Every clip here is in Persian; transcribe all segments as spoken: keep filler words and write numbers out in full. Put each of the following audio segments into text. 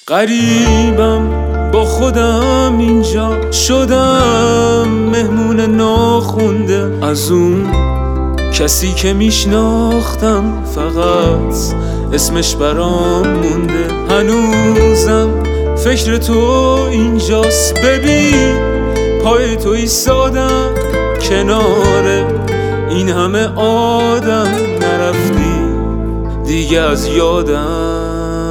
غریبم با خودم اینجا شدم، مهمون ناخونده از اون کسی که میشناختم، فقط اسمش برام مونده. هنوزم فکر تو اینجاست، ببین پای تو ایستادم کنار این همه آدم، نرفتی دیگه از یادم.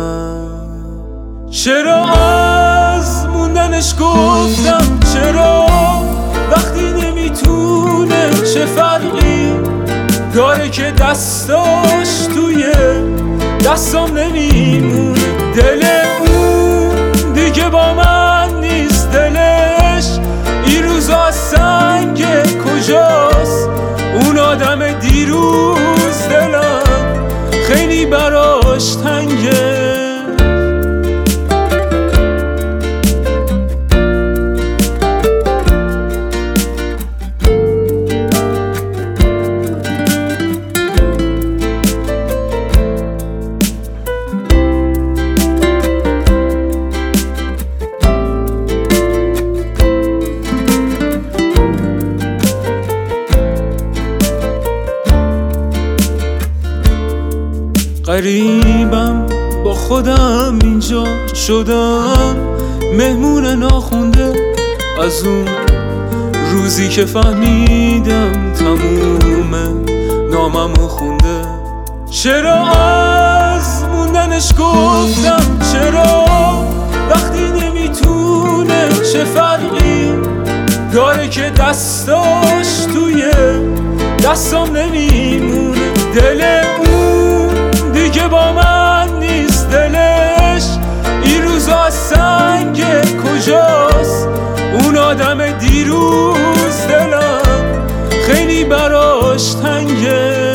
چرا از موندنش گفتم، چرا وقتی نمیتونه چه فرقی داره که دستاش توی دستام نمیمونه. دل اون دیگه با من نیست، دلش این روزا سنگ کجاست؟ اون آدم دیروز دلم خیلی براش تنگه. غریبم با خودم اینجا شدم، مهمون ناخونده از اون روزی که فهمیدم تمومه ناممو خونده. چرا از موندنش گفتم، چرا وقتی نمیتونه چه فرقی داره که دستاش توی دستام نمیمونه. دل اون دیگه با من نیست، دلش این روزا سنگ کجاست؟ اون آدم دیروز دلم خیلی براش تنگه.